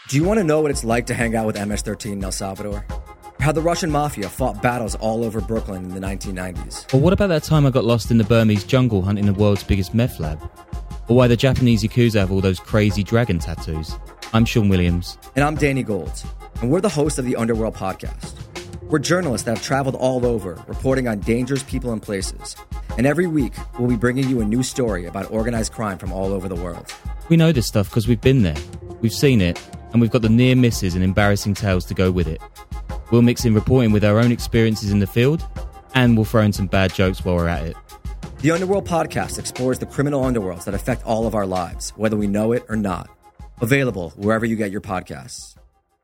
Do you want to know what it's like to hang out with MS-13 in El Salvador? How the Russian mafia fought battles all over Brooklyn in the 1990s? Or what about that time I got lost in the Burmese jungle hunting the world's biggest meth lab? Or why the Japanese Yakuza have all those crazy dragon tattoos? I'm Sean Williams. And I'm Danny Gold. And we're the hosts of the Underworld podcast. We're journalists that have traveled all over, reporting on dangerous people and places. And every week, we'll be bringing you a new story about organized crime from all over the world. We know this stuff because we've been there, we've seen it, and we've got the near misses and embarrassing tales to go with it. We'll mix in reporting with our own experiences in the field, and we'll throw in some bad jokes while we're at it. The Underworld podcast explores the criminal underworlds that affect all of our lives, whether we know it or not. Available wherever you get your podcasts.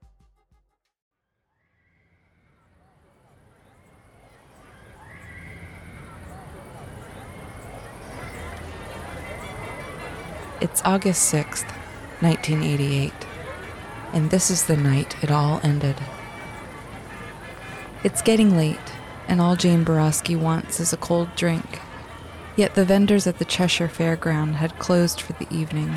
It's August 6th, 1988, and this is the night it all ended. It's getting late, and all Jane Borowski wants is a cold drink. Yet the vendors at the Cheshire Fairground had closed for the evening.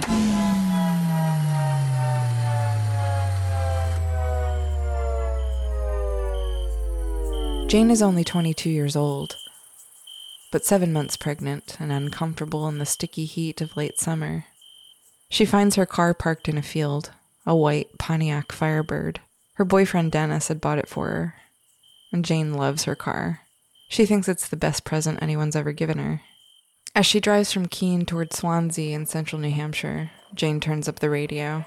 Jane is only 22 years old, but 7 months pregnant and uncomfortable in the sticky heat of late summer. She finds her car parked in a field, a white Pontiac Firebird. Her boyfriend Dennis had bought it for her, and Jane loves her car. She thinks it's the best present anyone's ever given her. As she drives from Keene toward Swansea in central New Hampshire, Jane turns up the radio.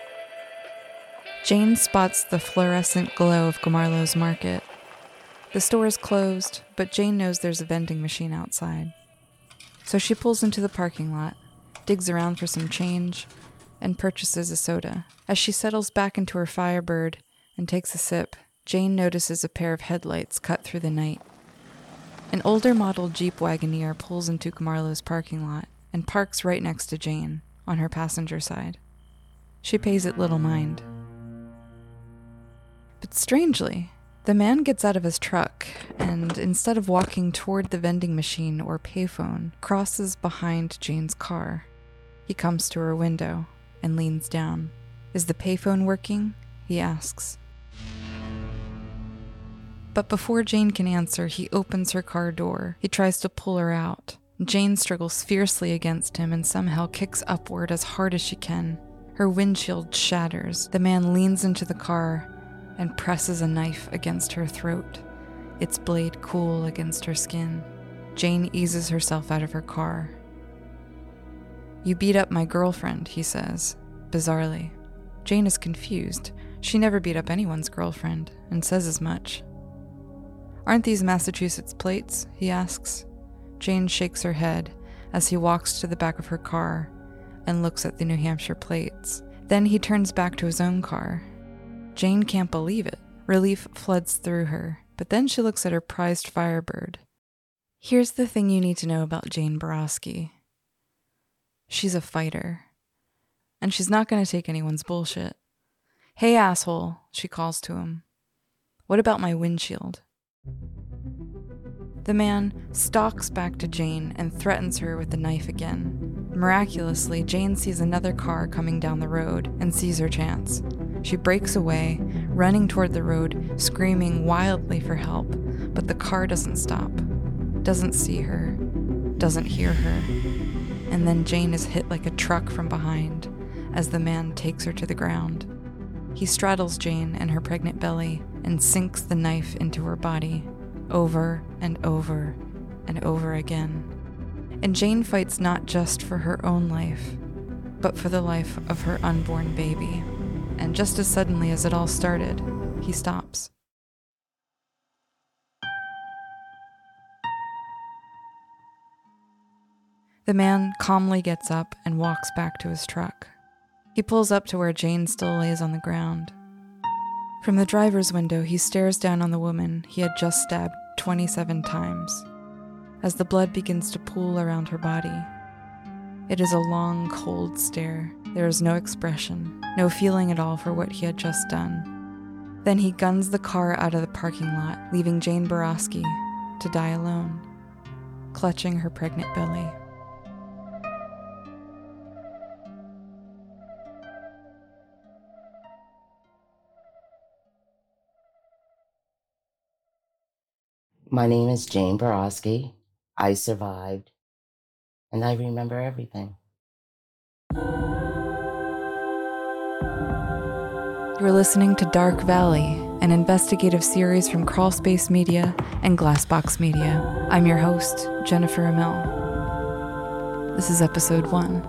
Jane spots the fluorescent glow of Gomarlo's Market. The store is closed, but Jane knows there's a vending machine outside. So she pulls into the parking lot, digs around for some change, and purchases a soda. As she settles back into her Firebird and takes a sip, Jane notices a pair of headlights cut through the night. An older model Jeep Wagoneer pulls into Gomarlo's parking lot and parks right next to Jane, on her passenger side. She pays it little mind. But strangely, the man gets out of his truck and, instead of walking toward the vending machine or payphone, crosses behind Jane's car. He comes to her window and leans down. "Is the payphone working?" he asks. But before Jane can answer, he opens her car door. He tries to pull her out. Jane struggles fiercely against him and somehow kicks upward as hard as she can. Her windshield shatters. The man leans into the car and presses a knife against her throat, its blade cool against her skin. Jane eases herself out of her car. "You beat up my girlfriend," he says, bizarrely. Jane is confused. She never beat up anyone's girlfriend, and says as much. "Aren't these Massachusetts plates?" he asks. Jane shakes her head as he walks to the back of her car and looks at the New Hampshire plates. Then he turns back to his own car. Jane can't believe it. Relief floods through her, but then she looks at her prized Firebird. Here's the thing you need to know about Jane Borowski. She's a fighter. And she's not going to take anyone's bullshit. "Hey, asshole," she calls to him. "What about my windshield?" The man stalks back to Jane and threatens her with the knife again. Miraculously, Jane sees another car coming down the road and sees her chance. She breaks away, running toward the road, screaming wildly for help, but the car doesn't stop, doesn't see her, doesn't hear her. And then Jane is hit like a truck from behind as the man takes her to the ground. He straddles Jane and her pregnant belly and sinks the knife into her body, over and over and over again. And Jane fights not just for her own life, but for the life of her unborn baby. And just as suddenly as it all started, he stops. The man calmly gets up and walks back to his truck. He pulls up to where Jane still lays on the ground. From the driver's window, he stares down on the woman he had just stabbed 27 times. As the blood begins to pool around her body, it is a long, cold stare. There is no expression, no feeling at all for what he had just done. Then he guns the car out of the parking lot, leaving Jane Borowski to die alone, clutching her pregnant belly. My name is Jane Borowski. I survived, and I remember everything. You're listening to Dark Valley, an investigative series from Crawlspace Media and Glassbox Media. I'm your host, Jennifer Amell. This is episode 1.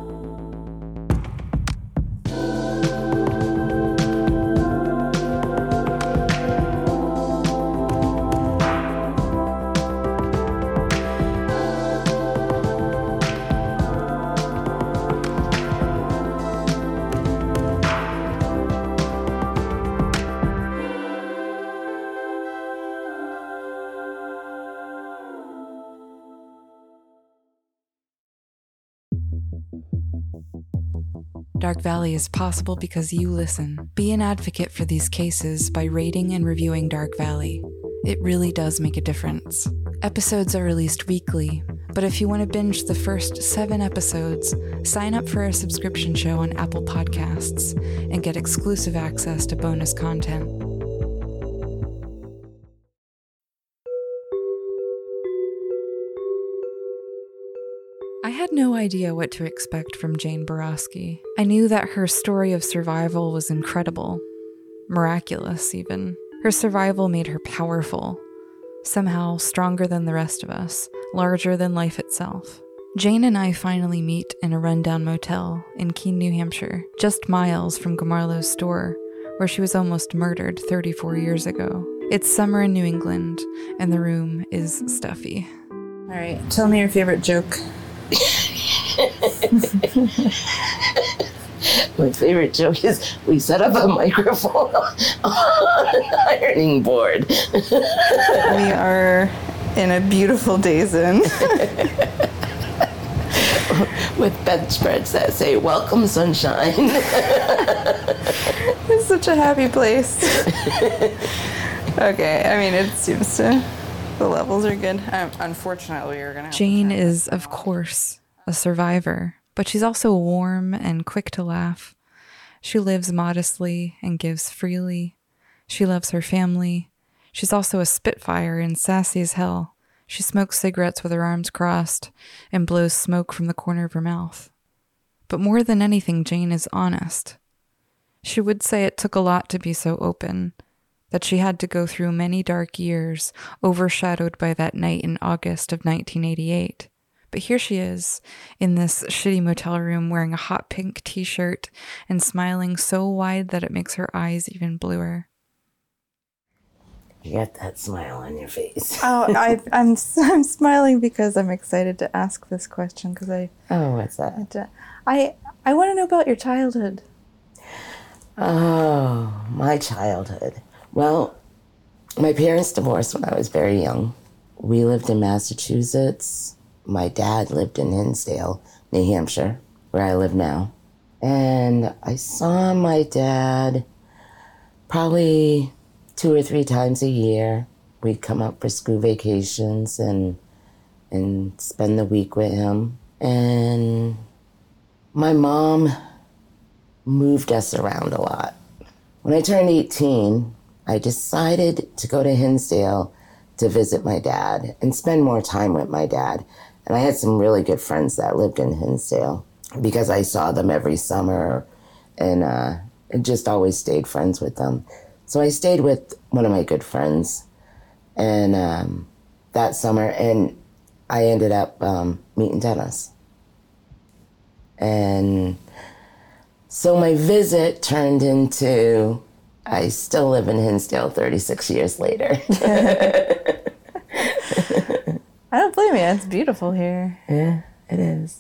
Dark Valley is possible because you listen. Be an advocate for these cases by rating and reviewing Dark Valley. It really does make a difference. Episodes are released weekly, but if you want to binge the first 7 episodes, sign up for our subscription show on Apple Podcasts and get exclusive access to bonus content. I had no idea what to expect from Jane Borowski. I knew that her story of survival was incredible, miraculous even. Her survival made her powerful, somehow stronger than the rest of us, larger than life itself. Jane and I finally meet in a rundown motel in Keene, New Hampshire, just miles from Gamarlo's store, where she was almost murdered 34 years ago. It's summer in New England, and the room is stuffy. All right, tell me your favorite joke. My favorite joke is we set up a microphone on an ironing board. We are in a beautiful Days Inn. With bedspreads that say, "Welcome, sunshine." It's such a happy place. Okay, I mean, it seems to... The levels are good. Unfortunately, we're going to... Jane is, of course, a survivor, but she's also warm and quick to laugh. She lives modestly and gives freely. She loves her family. She's also a spitfire and sassy as hell. She smokes cigarettes with her arms crossed and blows smoke from the corner of her mouth. But more than anything, Jane is honest. She would say it took a lot to be so open, that she had to go through many dark years, overshadowed by that night in August of 1988. But here she is, in this shitty motel room, wearing a hot pink t-shirt and smiling so wide that it makes her eyes even bluer. You got that smile on your face. Oh, I'm smiling because I'm excited to ask this question, because what's that? I want to know about your childhood. Oh, my childhood. Well, my parents divorced when I was very young. We lived in Massachusetts. My dad lived in Hinsdale, New Hampshire, where I live now. And I saw my dad probably 2 or 3 times a year. We'd come up for school vacations and spend the week with him. And my mom moved us around a lot. When I turned 18, I decided to go to Hinsdale to visit my dad and spend more time with my dad. And I had some really good friends that lived in Hinsdale because I saw them every summer and just always stayed friends with them. So I stayed with one of my good friends and that summer, and I ended up meeting Dennis. And so my visit turned into, I still live in Hinsdale 36 years later. I don't blame you. It's beautiful here. Yeah, it is.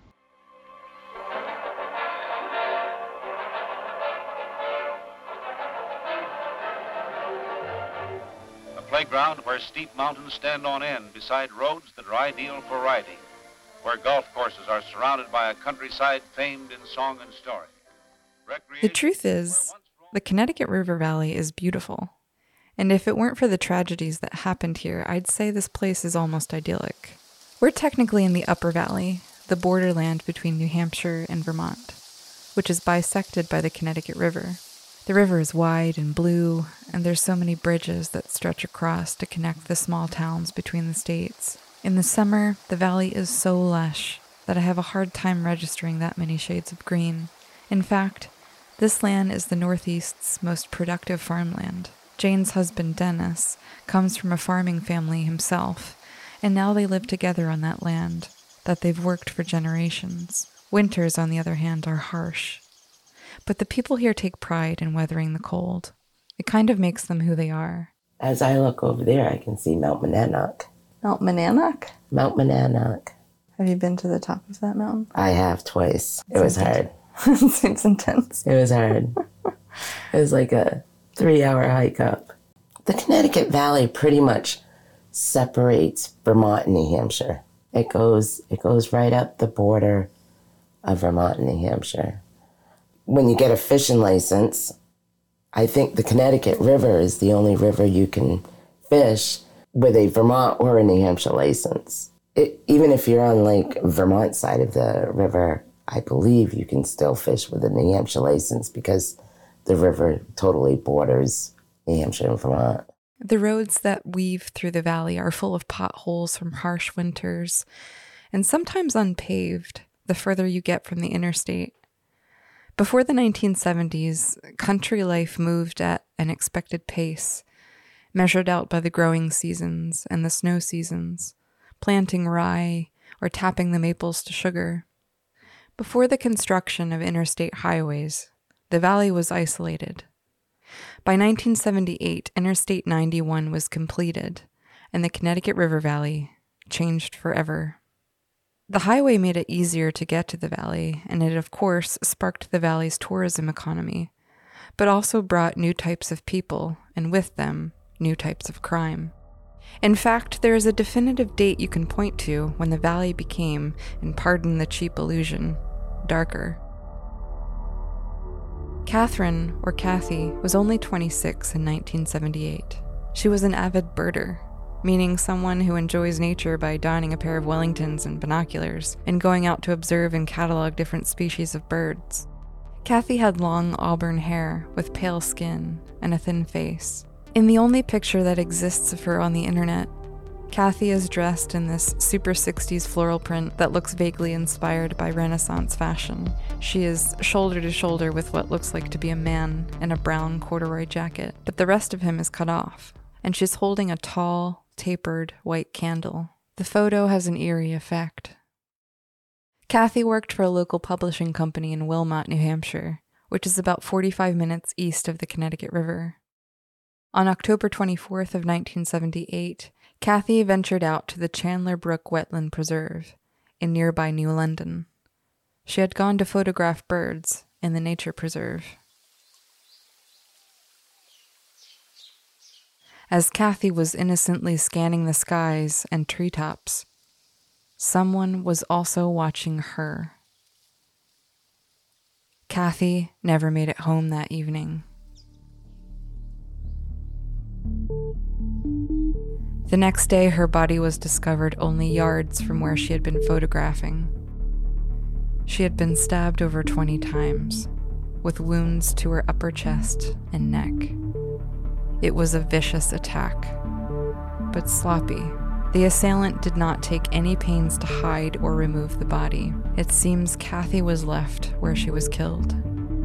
A playground where steep mountains stand on end beside roads that are ideal for riding, where golf courses are surrounded by a countryside famed in song and story. The truth is, the Connecticut River Valley is beautiful. And if it weren't for the tragedies that happened here, I'd say this place is almost idyllic. We're technically in the Upper Valley, the borderland between New Hampshire and Vermont, which is bisected by the Connecticut River. The river is wide and blue, and there's so many bridges that stretch across to connect the small towns between the states. In the summer, the valley is so lush that I have a hard time registering that many shades of green. In fact, this land is the Northeast's most productive farmland. Jane's husband, Dennis, comes from a farming family himself, and now they live together on that land that they've worked for generations. Winters, on the other hand, are harsh. But the people here take pride in weathering the cold. It kind of makes them who they are. As I look over there, I can see Mount Monadnock. Mount Monadnock? Mount Monadnock. Have you been to the top of that mountain? I have twice. It was hard. Seems intense. It was hard. It was like a 3-hour hike up. The Connecticut Valley pretty much separates Vermont and New Hampshire. It goes right up the border of Vermont and New Hampshire. When you get a fishing license, I think the Connecticut River is the only river you can fish with a Vermont or a New Hampshire license. Even if you're on like Vermont side of the river, I believe you can still fish with a New Hampshire license because the river totally borders New Hampshire and Vermont. The roads that weave through the valley are full of potholes from harsh winters and sometimes unpaved the further you get from the interstate. Before the 1970s, country life moved at an expected pace, measured out by the growing seasons and the snow seasons, planting rye or tapping the maples to sugar. Before the construction of interstate highways, the valley was isolated. By 1978, Interstate 91 was completed, and the Connecticut River Valley changed forever. The highway made it easier to get to the valley, and it, of course, sparked the valley's tourism economy, but also brought new types of people, and with them, new types of crime. In fact, there is a definitive date you can point to when the valley became, and pardon the cheap illusion, darker. Catherine, or Kathy, was only 26 in 1978. She was an avid birder, meaning someone who enjoys nature by donning a pair of Wellingtons and binoculars and going out to observe and catalog different species of birds. Kathy had long auburn hair with pale skin and a thin face. In the only picture that exists of her on the internet, Kathy is dressed in this super 60s floral print that looks vaguely inspired by Renaissance fashion. She is shoulder to shoulder with what looks like to be a man in a brown corduroy jacket, but the rest of him is cut off, and she's holding a tall, tapered white candle. The photo has an eerie effect. Kathy worked for a local publishing company in Wilmot, New Hampshire, which is about 45 minutes east of the Connecticut River. On October 24th of 1978, Kathy ventured out to the Chandler Brook Wetland Preserve in nearby New London. She had gone to photograph birds in the nature preserve. As Kathy was innocently scanning the skies and treetops, someone was also watching her. Kathy never made it home that evening. The next day, her body was discovered only yards from where she had been photographing. She had been stabbed over 20 times, with wounds to her upper chest and neck. It was a vicious attack, but sloppy. The assailant did not take any pains to hide or remove the body. It seems Kathy was left where she was killed.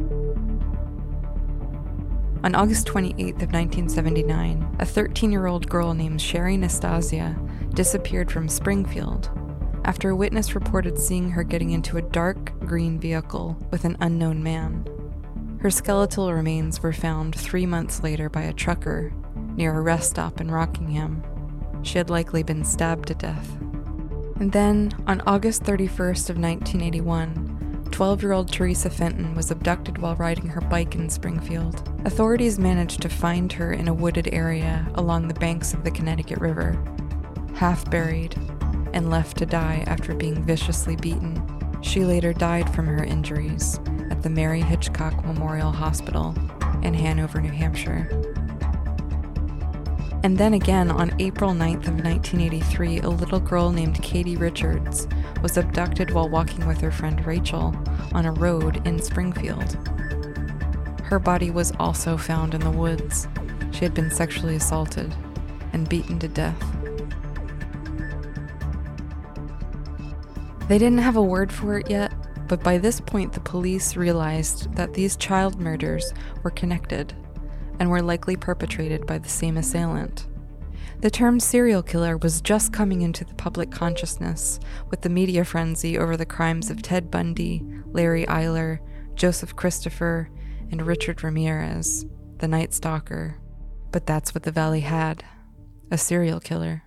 On August 28th of 1979, a 13-year-old girl named Sherry Nastasia disappeared from Springfield after a witness reported seeing her getting into a dark green vehicle with an unknown man. Her skeletal remains were found 3 months later by a trucker near a rest stop in Rockingham. She had likely been stabbed to death. And then, on August 31st of 1981, 12-year-old Teresa Fenton was abducted while riding her bike in Springfield. Authorities managed to find her in a wooded area along the banks of the Connecticut River, half buried and left to die after being viciously beaten. She later died from her injuries at the Mary Hitchcock Memorial Hospital in Hanover, New Hampshire. And then again, on April 9th of 1983, a little girl named Katie Richards was abducted while walking with her friend Rachel on a road in Springfield. Her body was also found in the woods. She had been sexually assaulted and beaten to death. They didn't have a word for it yet, but by this point the police realized that these child murders were connected and were likely perpetrated by the same assailant. The term serial killer was just coming into the public consciousness with the media frenzy over the crimes of Ted Bundy, Larry Eyler, Joseph Christopher, and Richard Ramirez, the Night Stalker. But that's what the Valley had, a serial killer.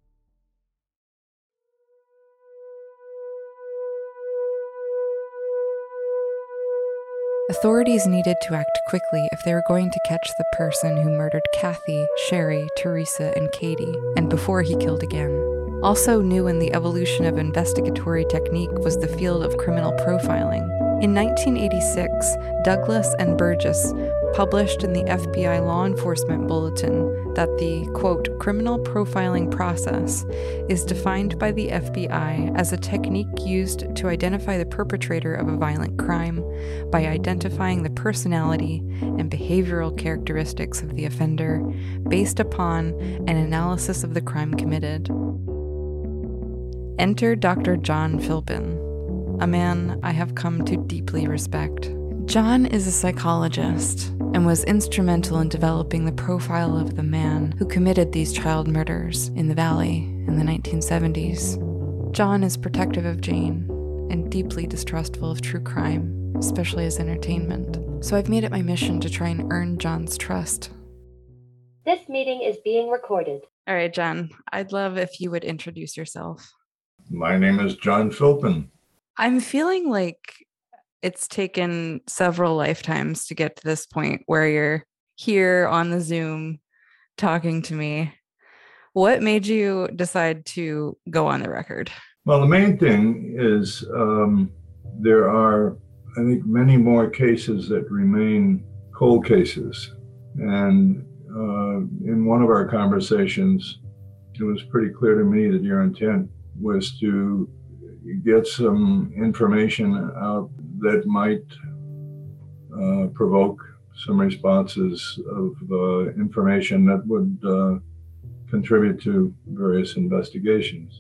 Authorities needed to act quickly if they were going to catch the person who murdered Kathy, Sherry, Teresa, and Katie, and before he killed again. Also new in the evolution of investigatory technique was the field of criminal profiling. In 1986, Douglas and Burgess published in the FBI Law Enforcement Bulletin that the, quote, criminal profiling process is defined by the FBI as a technique used to identify the perpetrator of a violent crime by identifying the personality and behavioral characteristics of the offender based upon an analysis of the crime committed. Enter Dr. John Philpin, a man I have come to deeply respect. John is a psychologist and was instrumental in developing the profile of the man who committed these child murders in the Valley in the 1970s. John is protective of Jane and deeply distrustful of true crime, especially as entertainment. So I've made it my mission to try and earn John's trust. This meeting is being recorded. All right, John, I'd love if you would introduce yourself. My name is John Philpin. I'm feeling like it's taken several lifetimes to get to this point where you're here on the Zoom talking to me. What made you decide to go on the record? Well, the main thing is there are, I think, many more cases that remain cold cases. And in one of our conversations, it was pretty clear to me that your intent was to get some information out that might provoke some responses of information that would contribute to various investigations.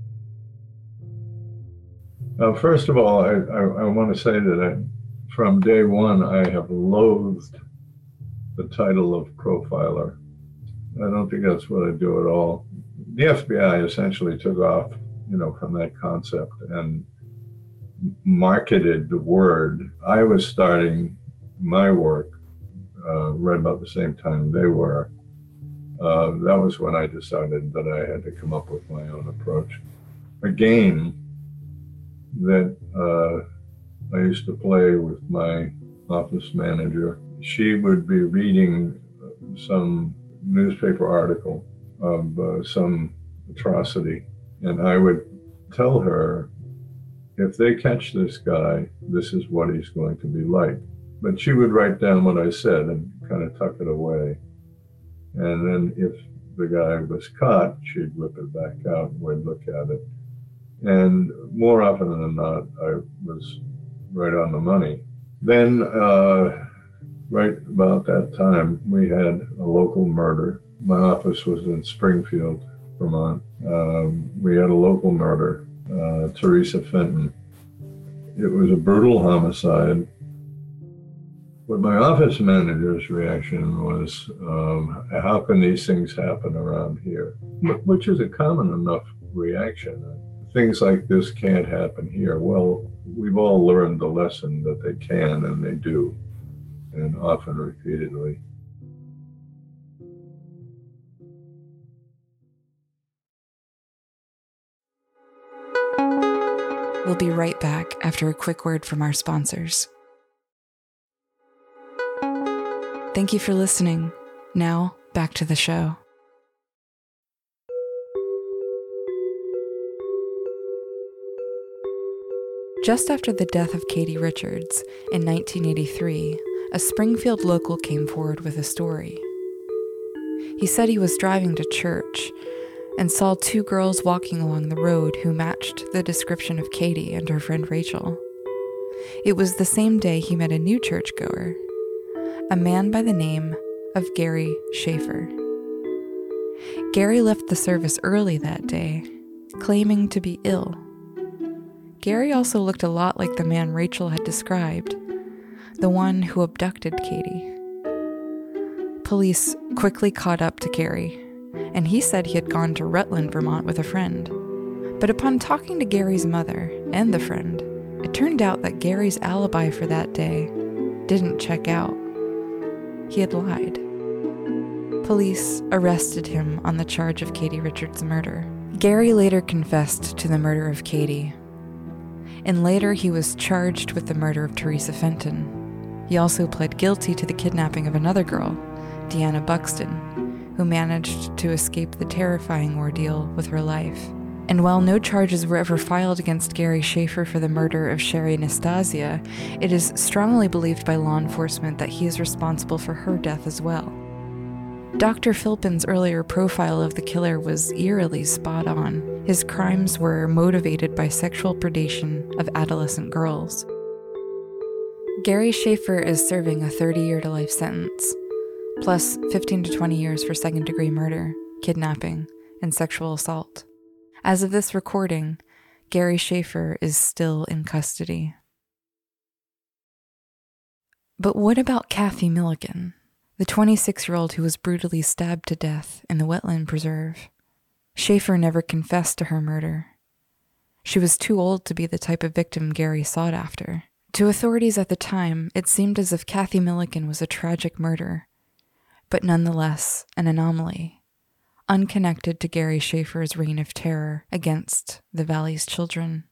First of all, I want to say that from day one, I have loathed the title of profiler. I don't think that's what I do at all. The FBI essentially took off, from that concept and marketed the word. I was starting my work right about the same time they were. That was when I decided that I had to come up with my own approach. A game that I used to play with my office manager. She would be reading some newspaper article of some atrocity, and I would tell her, if they catch this guy, this is what he's going to be like. But she would write down what I said and kind of tuck it away. And then if the guy was caught, she'd whip it back out and we'd look at it. And more often than not, I was right on the money. Then, right about that time, we had a local murder. My office was in Springfield, Vermont. We had a local murder, Teresa Fenton. It was a brutal homicide. But my office manager's reaction was, how can these things happen around here? Which is a common enough reaction. Things like this can't happen here. Well, we've all learned the lesson that they can, and they do, and often repeatedly. We'll be right back after a quick word from our sponsors. Thank you for listening. Now, back to the show. Just after the death of Katie Richards in 1983, a Springfield local came forward with a story. He said he was driving to church and saw two girls walking along the road who matched the description of Katie and her friend Rachel. It was the same day he met a new churchgoer, a man by the name of Gary Schaefer. Gary left the service early that day, claiming to be ill. Gary also looked a lot like the man Rachel had described, the one who abducted Katie. Police quickly caught up to Gary, and he said he had gone to Rutland, Vermont with a friend. But upon talking to Gary's mother and the friend, it turned out that Gary's alibi for that day didn't check out. He had lied. Police arrested him on the charge of Katie Richards' murder. Gary later confessed to the murder of Katie, and later he was charged with the murder of Teresa Fenton. He also pled guilty to the kidnapping of another girl, Deanna Buxton, who managed to escape the terrifying ordeal with her life. And while no charges were ever filed against Gary Schaefer for the murder of Sherry Nastasia, it is strongly believed by law enforcement that he is responsible for her death as well. Dr. Philpin's earlier profile of the killer was eerily spot on. His crimes were motivated by sexual predation of adolescent girls. Gary Schaefer is serving a 30-year to life sentence, plus 15 to 20 years for second-degree murder, kidnapping, and sexual assault. As of this recording, Gary Schaefer is still in custody. But what about Kathy Milligan, the 26-year-old who was brutally stabbed to death in the wetland preserve? Schaefer never confessed to her murder. She was too old to be the type of victim Gary sought after. To authorities at the time, it seemed as if Kathy Milligan was a tragic murder, but nonetheless an anomaly, unconnected to Gary Schaefer's reign of terror against the Valley's children.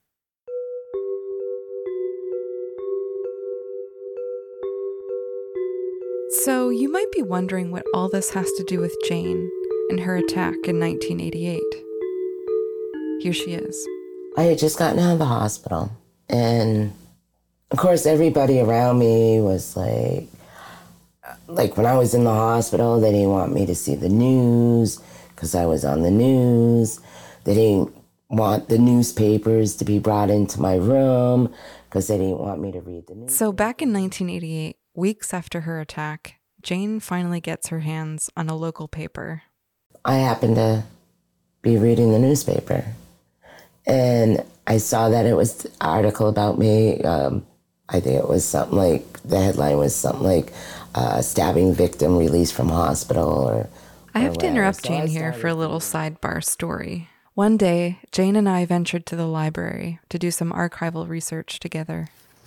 So you might be wondering what all this has to do with Jane and her attack in 1988. Here she is. I had just gotten out of the hospital, and of course everybody around me was like when I was in the hospital, they didn't want me to see the news because I was on the news. They didn't want the newspapers to be brought into my room because they didn't want me to read the news. So back in 1988, weeks after her attack, Jane finally gets her hands on a local paper. I happened to be reading the newspaper, and I saw that it was an article about me. I think it was something like, the headline was something like, stabbing victim released from hospital I have to interrupt Jane here for a little sidebar story. One day, Jane and I ventured to the library to do some archival research together.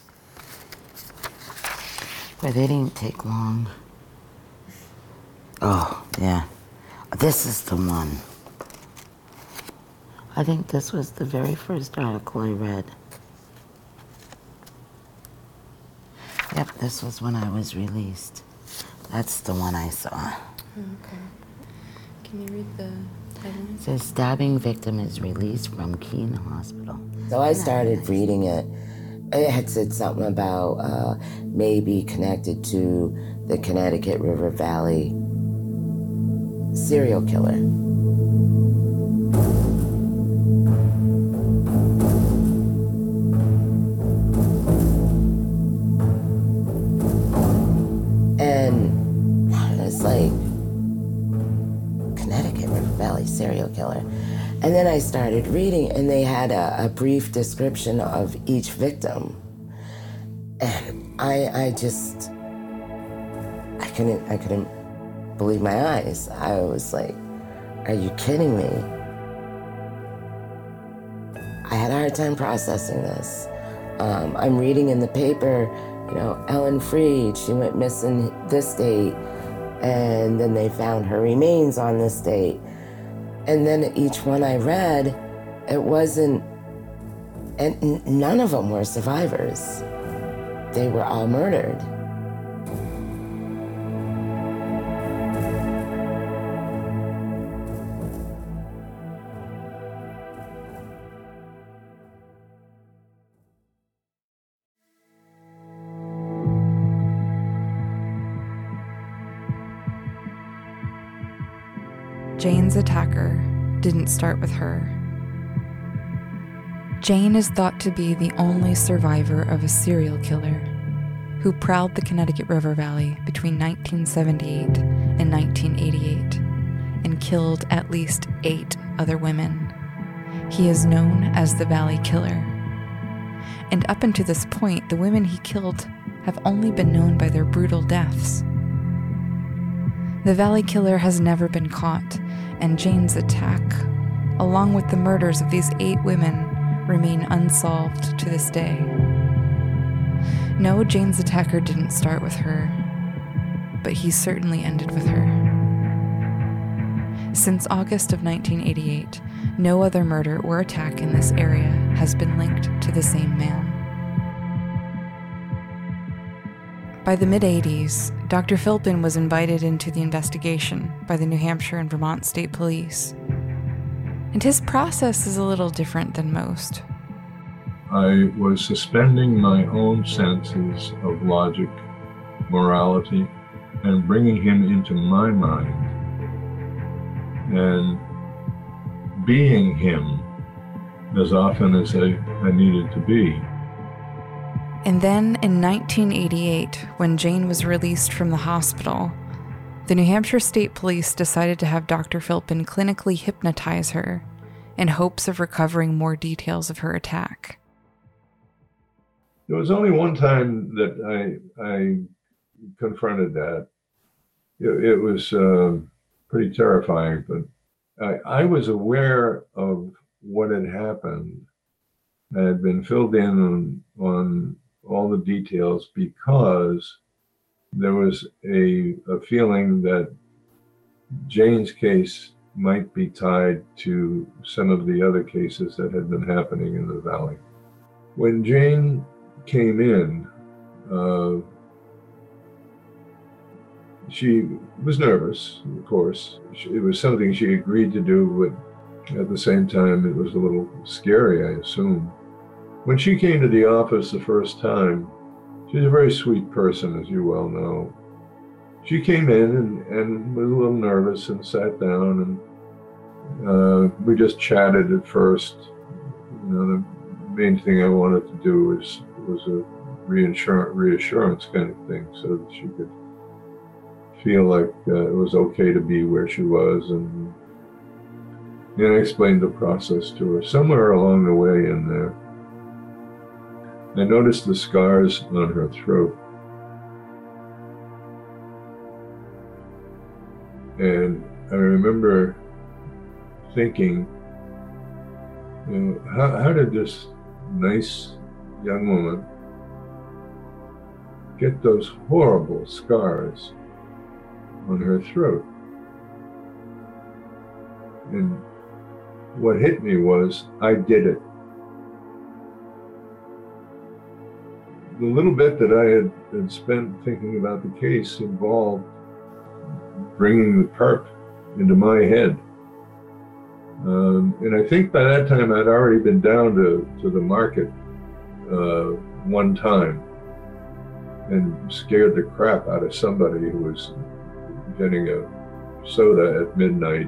But they didn't take long. Oh, yeah. This is the one. I think this was the very first article I read. Yep, this was when I was released. That's the one I saw. Okay. Can you read the headline? It says, stabbing victim is released from Keene Hospital. So I started reading it. It had said something about maybe connected to the Connecticut River Valley serial killer. And it's like, Connecticut River Valley serial killer. And then I started reading, and they had a brief description of each victim. And I couldn't believe my eyes. I was like, are you kidding me? I had a hard time processing this. I'm reading in the paper, Ellen Freed, she went missing this date, and then they found her remains on this date. And then each one I read, it wasn't, and none of them were survivors. They were all murdered. Jane's attacker didn't start with her. Jane is thought to be the only survivor of a serial killer who prowled the Connecticut River Valley between 1978 and 1988 and killed at least 8 other women. He is known as the Valley Killer. And up until this point, the women he killed have only been known by their brutal deaths. The Valley Killer has never been caught, and Jane's attack, along with the murders of these 8 women, remain unsolved to this day. No, Jane's attacker didn't start with her, but he certainly ended with her. Since August of 1988, no other murder or attack in this area has been linked to the same man. By the mid-'80s, Dr. Philpin was invited into the investigation by the New Hampshire and Vermont State Police. And his process is a little different than most. I was suspending my own senses of logic, morality, and bringing him into my mind and being him as often as I needed to be. And then in 1988, when Jane was released from the hospital, the New Hampshire State Police decided to have Dr. Philpin clinically hypnotize her in hopes of recovering more details of her attack. There was only one time that I confronted that. It was pretty terrifying, but I was aware of what had happened. I had been filled in on all the details because there was a feeling that Jane's case might be tied to some of the other cases that had been happening in the valley. When Jane came in, she was nervous, of course. It was something she agreed to do, but at the same time, it was a little scary, I assume. When she came to the office the first time, she's a very sweet person, as you well know. She came in and was a little nervous and sat down, and we just chatted at first. You know, the main thing I wanted to do was a reassurance kind of thing, so that she could feel like it was okay to be where she was, and I explained the process to her. Somewhere along the way in there, I noticed the scars on her throat. And I remember thinking, you know, how did this nice young woman get those horrible scars on her throat? And what hit me was, I did it. The little bit that I had spent thinking about the case involved bringing the perp into my head. And I think by that time I'd already been down to the market one time and scared the crap out of somebody who was getting a soda at midnight.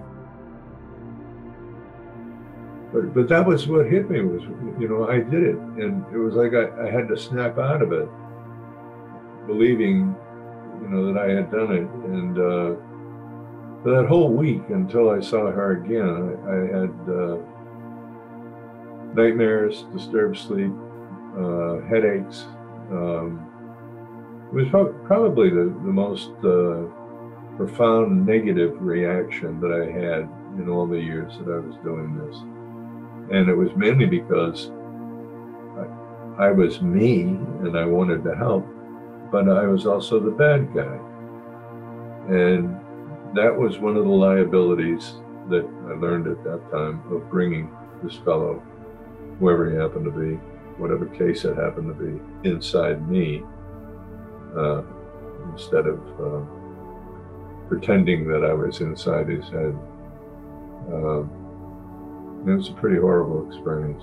But that was what hit me was, you know, I did it. And it was like I had to snap out of it, believing, you know, that I had done it. And for that whole week until I saw her again, I had nightmares, disturbed sleep, headaches. It was probably the most profound negative reaction that I had in all the years that I was doing this. And it was mainly because I was me and I wanted to help, but I was also the bad guy. And that was one of the liabilities that I learned at that time of bringing this fellow, whoever he happened to be, whatever case it happened to be, inside me, instead of pretending that I was inside his head. It was a pretty horrible experience.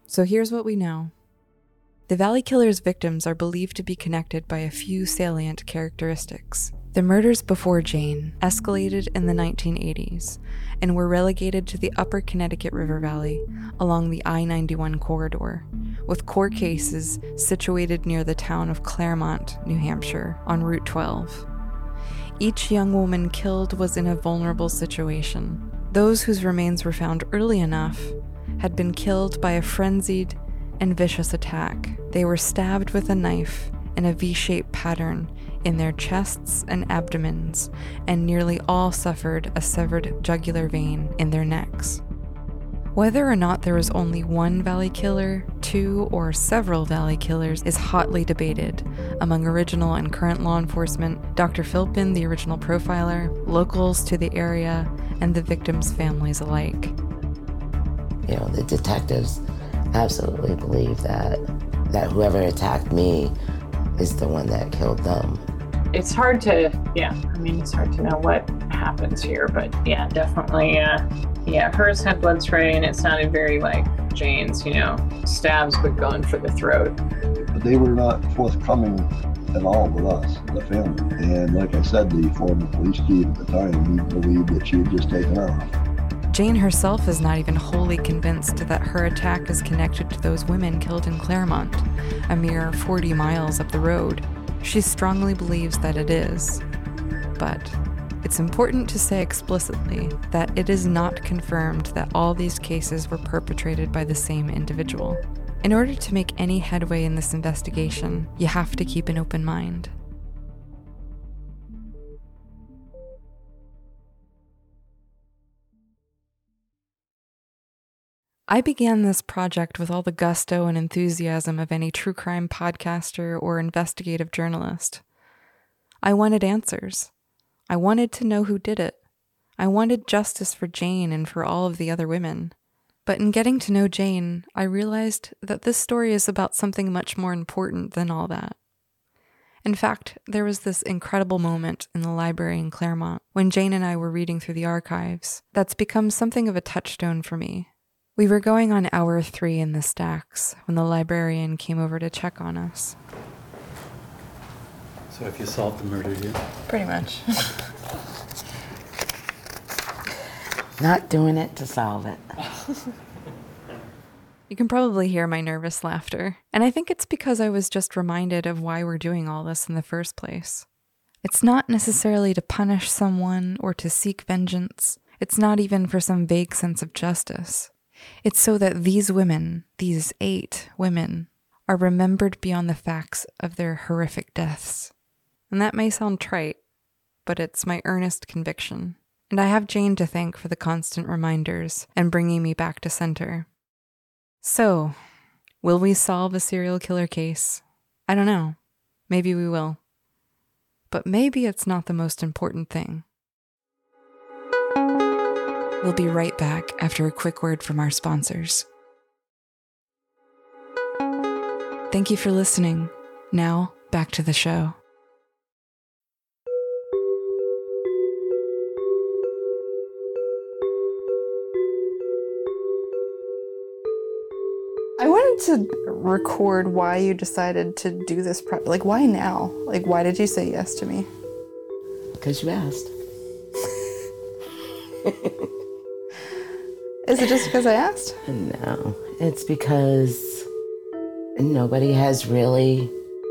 So here's what we know. The Valley Killer's victims are believed to be connected by a few salient characteristics. The murders before Jane escalated in the 1980s and were relegated to the upper Connecticut River Valley along the I-91 corridor, with court cases situated near the town of Claremont, New Hampshire, on Route 12. Each young woman killed was in a vulnerable situation. Those whose remains were found early enough had been killed by a frenzied and vicious attack. They were stabbed with a knife in a V-shaped pattern in their chests and abdomens, and nearly all suffered a severed jugular vein in their necks. Whether or not there was only one Valley Killer, two, or several Valley Killers is hotly debated among original and current law enforcement, Dr. Philpin, the original profiler, locals to the area, and the victims' families alike. You know, the detectives absolutely believe that whoever attacked me is the one that killed them. It's hard to, it's hard to know what happens here, but yeah, definitely, hers had blood spray and it sounded very like Jane's, stabs but going for the throat. But they were not forthcoming at all with us, the family. And like I said, the former police chief at the time, he believed that she had just taken off. Jane herself is not even wholly convinced that her attack is connected to those women killed in Claremont, a mere 40 miles up the road. She strongly believes that it is. But it's important to say explicitly that it is not confirmed that all these cases were perpetrated by the same individual. In order to make any headway in this investigation, you have to keep an open mind. I began this project with all the gusto and enthusiasm of any true crime podcaster or investigative journalist. I wanted answers. I wanted to know who did it. I wanted justice for Jane and for all of the other women. But in getting to know Jane, I realized that this story is about something much more important than all that. In fact, there was this incredible moment in the library in Claremont when Jane and I were reading through the archives that's become something of a touchstone for me. We were going on hour 3 in the stacks when the librarian came over to check on us. So have you solved the murder yet? Pretty much. Not doing it to solve it. You can probably hear my nervous laughter, and I think it's because I was just reminded of why we're doing all this in the first place. It's not necessarily to punish someone or to seek vengeance. It's not even for some vague sense of justice. It's so that these women, these 8 women, are remembered beyond the facts of their horrific deaths. And that may sound trite, but it's my earnest conviction. And I have Jane to thank for the constant reminders and bringing me back to center. So, will we solve a serial killer case? I don't know. Maybe we will. But maybe it's not the most important thing. We'll be right back after a quick word from our sponsors. Thank you for listening. Now, back to the show. I wanted to record why you decided to do this why now? Why did you say yes to me? Because you asked. Is it just because I asked? No, it's because nobody has really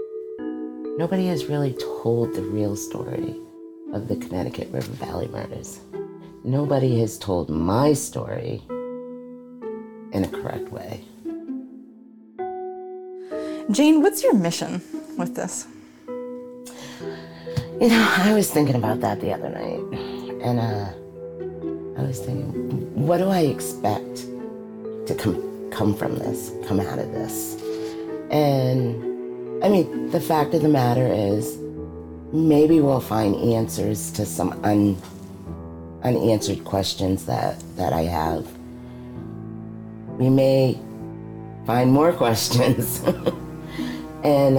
told the real story of the Connecticut River Valley murders. Nobody has told my story in a correct way. Jane, what's your mission with this? I was thinking about that the other night, and I was thinking, what do I expect to come from this, come out of this? And the fact of the matter is, maybe we'll find answers to some unanswered questions that I have. We may find more questions. And,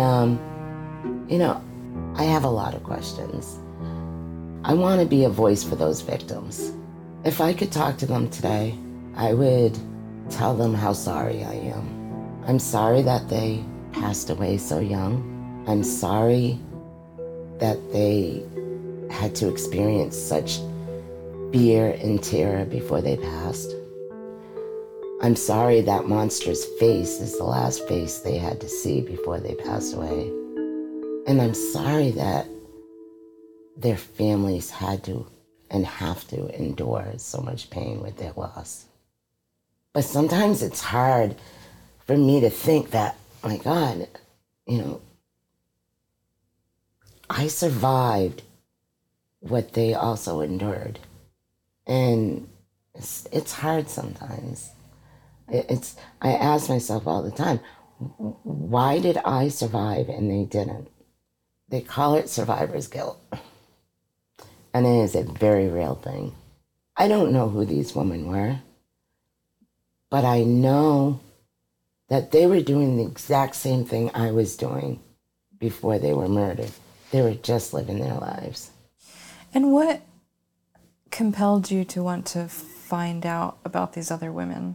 I have a lot of questions. I want to be a voice for those victims. If I could talk to them today, I would tell them how sorry I am. I'm sorry that they passed away so young. I'm sorry that they had to experience such fear and terror before they passed. I'm sorry that monster's face is the last face they had to see before they passed away. And I'm sorry that their families had to and have to endure so much pain with their loss. But sometimes it's hard for me to think that, my God, I survived what they also endured. And it's hard sometimes. I ask myself all the time, why did I survive and they didn't? They call it survivor's guilt. And it is a very real thing. I don't know who these women were, but I know that they were doing the exact same thing I was doing before they were murdered. They were just living their lives. And what compelled you to want to find out about these other women?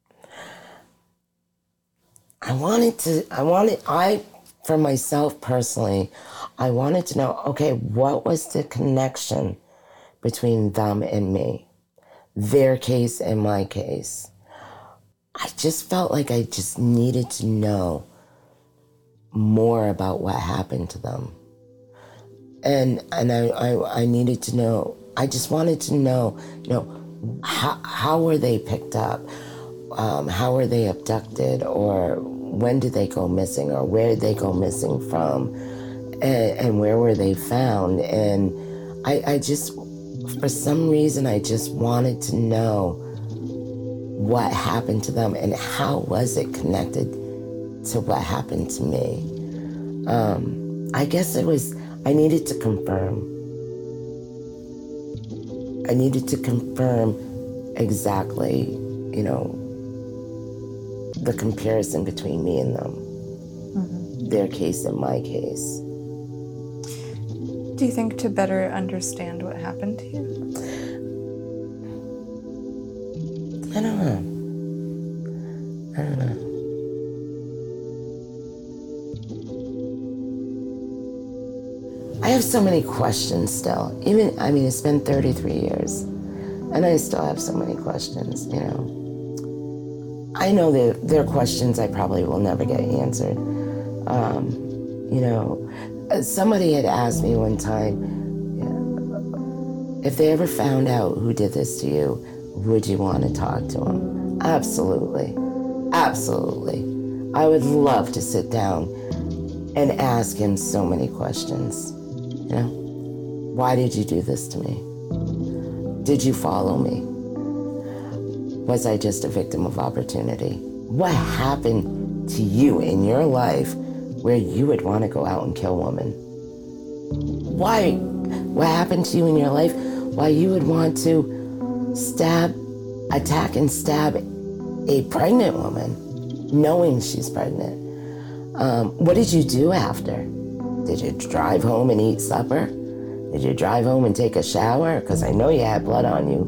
For myself personally, I wanted to know, okay, what was the connection between them and me? Their case and my case. I just felt like I just needed to know more about what happened to them. And I needed to know, I just wanted to know, how were they picked up? How were they abducted? Or when did they go missing? Or where did they go missing from? And where were they found? And I just, for some reason, I just wanted to know what happened to them and how was it connected to what happened to me. I guess it was, I needed to confirm. I needed to confirm exactly, the comparison between me and them. Mm-hmm. Their case and my case. Do you think to better understand what happened to you? I don't know. I have so many questions still. It's been 33 years, and I still have so many questions, I know there are questions I probably will never get answered. Somebody had asked me one time, if they ever found out who did this to you, would you want to talk to him? Absolutely. Absolutely. I would love to sit down and ask him so many questions. Why did you do this to me? Did you follow me? Was I just a victim of opportunity? What happened to you in your life where you would want to go out and kill women? Why? What happened to you in your life why you would want to attack and stab a pregnant woman, knowing she's pregnant? What did you do after? Did you drive home and eat supper? Did you drive home and take a shower? Because I know you had blood on you.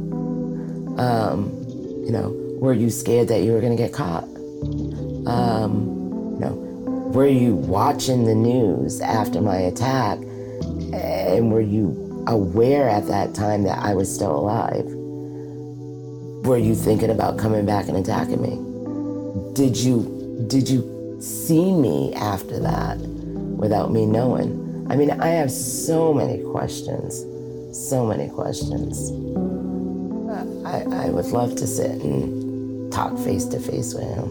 Were you scared that you were going to get caught? Were you watching the news after my attack? And were you aware at that time that I was still alive? Were you thinking about coming back and attacking me? Did you see me after that without me knowing? I have so many questions. So many questions. I would love to sit and talk face to face with him.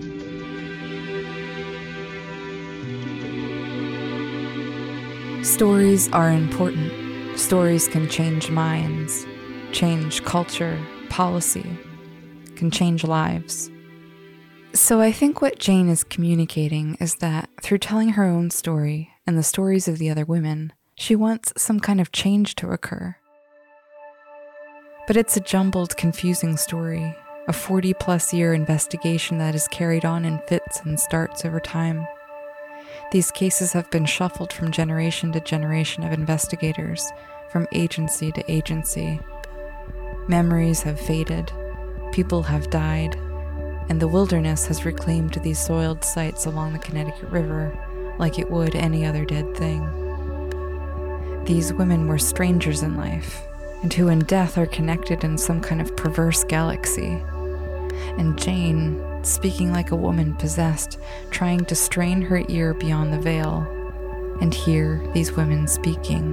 Stories are important. Stories can change minds, change culture, policy, can change lives. So I think what Jane is communicating is that through telling her own story and the stories of the other women, she wants some kind of change to occur. But it's a jumbled, confusing story, a 40-plus year investigation that is carried on in fits and starts over time. These cases have been shuffled from generation to generation of investigators, from agency to agency. Memories have faded, people have died, and the wilderness has reclaimed these soiled sites along the Connecticut River like it would any other dead thing. These women were strangers in life, and who in death are connected in some kind of perverse galaxy. And Jane, speaking like a woman possessed, trying to strain her ear beyond the veil, and hear these women speaking.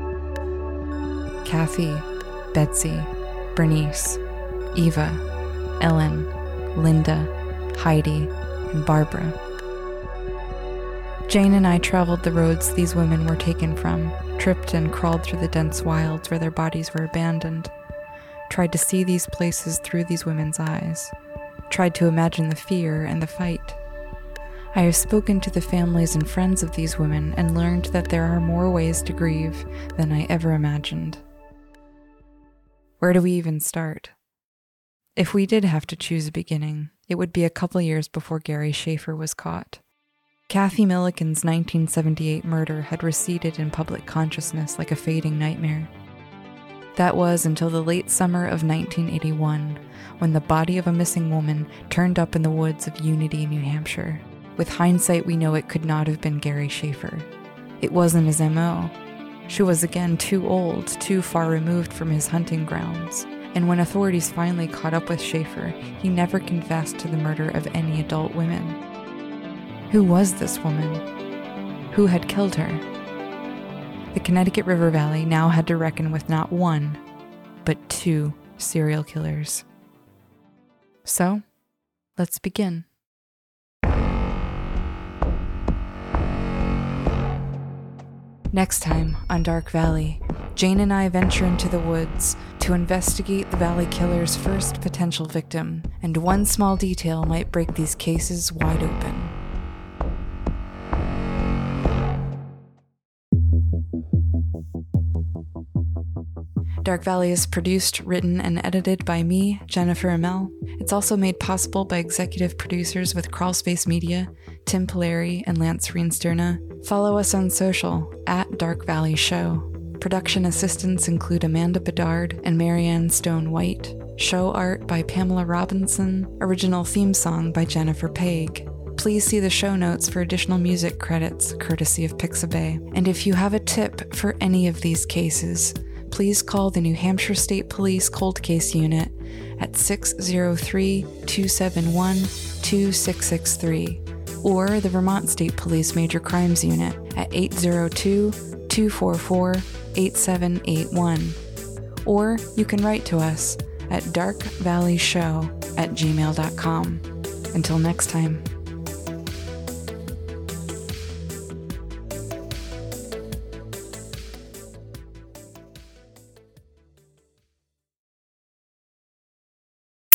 Kathy, Betsy, Bernice, Eva, Ellen, Linda, Heidi, and Barbara. Jane and I traveled the roads these women were taken from, tripped and crawled through the dense wilds where their bodies were abandoned, tried to see these places through these women's eyes, tried to imagine the fear and the fight. I have spoken to the families and friends of these women and learned that there are more ways to grieve than I ever imagined. Where do we even start? If we did have to choose a beginning, it would be a couple years before Gary Schaefer was caught. Kathy Milliken's 1978 murder had receded in public consciousness like a fading nightmare. That was until the late summer of 1981, when the body of a missing woman turned up in the woods of Unity, New Hampshire. With hindsight, we know it could not have been Gary Schaefer. It wasn't his M.O. She was again too old, too far removed from his hunting grounds. And when authorities finally caught up with Schaefer, he never confessed to the murder of any adult women. Who was this woman? Who had killed her? The Connecticut River Valley now had to reckon with not one, but two serial killers. So, let's begin. Next time on Dark Valley, Jane and I venture into the woods to investigate the Valley Killer's first potential victim, and one small detail might break these cases wide open. Dark Valley is produced, written, and edited by me, Jennifer Amell. It's also made possible by executive producers with Crawlspace Media, Tim Polari, and Lance Reensterna. Follow us on social, @Dark Valley Show. Production assistants include Amanda Bedard and Marianne Stone White. Show art by Pamela Robinson. Original theme song by Jennifer Paig. Please see the show notes for additional music credits, courtesy of Pixabay. And if you have a tip for any of these cases, please call the New Hampshire State Police Cold Case Unit at 603-271-2663 or the Vermont State Police Major Crimes Unit at 802-244-8781. Or you can write to us at darkvalleyshow@gmail.com. Until next time.